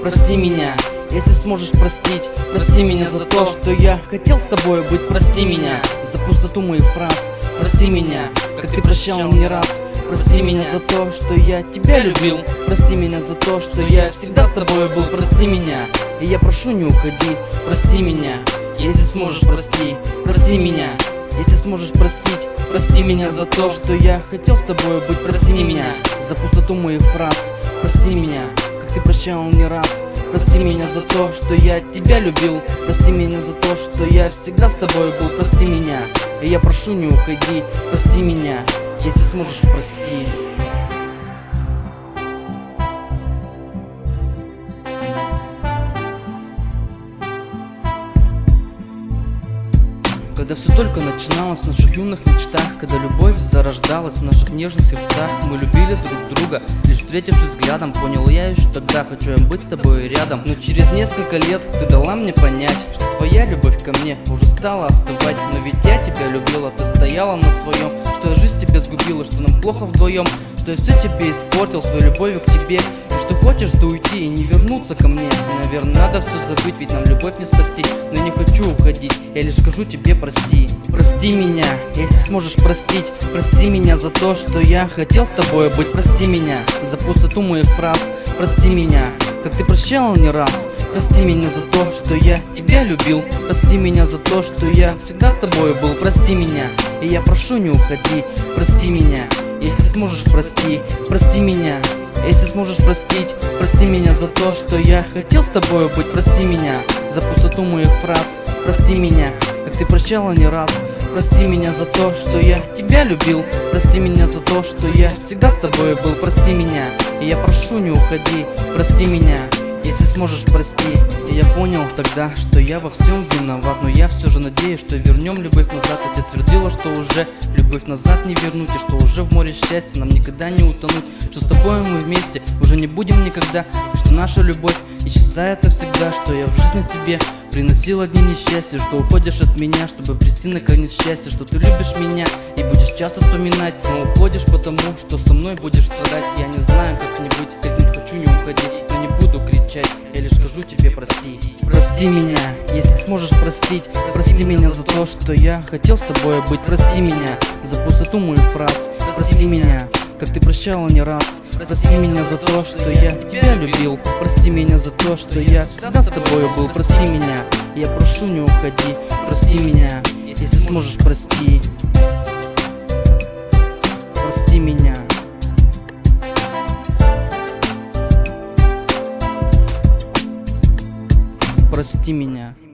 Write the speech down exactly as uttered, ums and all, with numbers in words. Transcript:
прости меня. Если сможешь простить, прости меня за то, что я хотел с тобой быть. Прости меня за пустоту моих фраз. Прости меня, как ты прощал не раз. Прости меня за то, что я тебя любил. Прости меня за то, что я всегда с тобой был. Прости меня, и я прошу, не уходи. Прости меня, если сможешь, прости. Прости меня, если сможешь простить. Прости меня за то, что я хотел с тобой быть. Прости меня за пустоту моих фраз. Прости меня, как ты прощал не раз. Прости меня за то, что я тебя любил. Прости меня за то, что я всегда с тобой был. Прости меня, и я прошу, не уходи. Прости меня, если сможешь, прости. Когда все только начиналось в наших юных мечтах, когда любовь зарождалась в наших нежных сердцах, мы любили друг друга, лишь встретившись взглядом. Понял я еще тогда, хочу я быть с тобой рядом. Но через несколько лет ты дала мне понять, что твоя любовь ко мне уже стала остывать. Но ведь я тебя любила, ты стояла на своем, что я жизнь тебе сгубила, что нам плохо вдвоем, что я все тебе испортил своей любовью к тебе, и что хочешь ты уйти и не вернуться ко мне. Наверное, надо все забыть, ведь нам любовь не спасти. Но я не хочу уходить, я лишь скажу тебе прости. Прости меня, если сможешь простить. Прости меня за то, что я хотел с тобой быть. Прости меня за пустоту моих фраз. Прости меня, как ты прощал не раз. Прости меня за то, что я тебя любил. Прости меня за то, что я всегда с тобой был. Прости меня, и я прошу, не уходи. Прости меня, если сможешь, прости. Прости меня, если сможешь простить. Прости меня за то, что я хотел с тобой быть. Прости меня за пустоту моих фраз. Прости меня, как ты прощала не раз. Прости меня за то, что я тебя любил. Прости меня за то, что я всегда с тобой был. Прости меня, и я прошу, не уходи. Прости меня, если сможешь, прости. И я понял тогда, что я во всем виноват, но я все же надеюсь, что вернем любовь назад. Хотя твердила, что уже любовь назад не вернуть, и что уже в море счастья нам никогда не утонуть, что с тобой мы вместе уже не будем никогда, и что наша любовь исчезает навсегда, что я в жизни тебе приносил одни несчастья, что уходишь от меня, чтобы обрести наконец счастье, что ты любишь меня и будешь часто вспоминать, но уходишь потому, что со мной будешь страдать. Я не знаю, как не быть, как не хочу, не уходи, но не буду кричать, я лишь скажу тебе прости. Прости меня, если сможешь простить. Прости меня за то, что я хотел с тобой быть. Прости меня за пустоту моих фраз. Прости меня, как ты прощала не раз. Прости меня за то, что я тебя любил. Прости меня за то, что я всегда с тобой был. Прости меня, я прошу, не уходи. Прости меня, если сможешь, прости. Прости меня. Прости меня.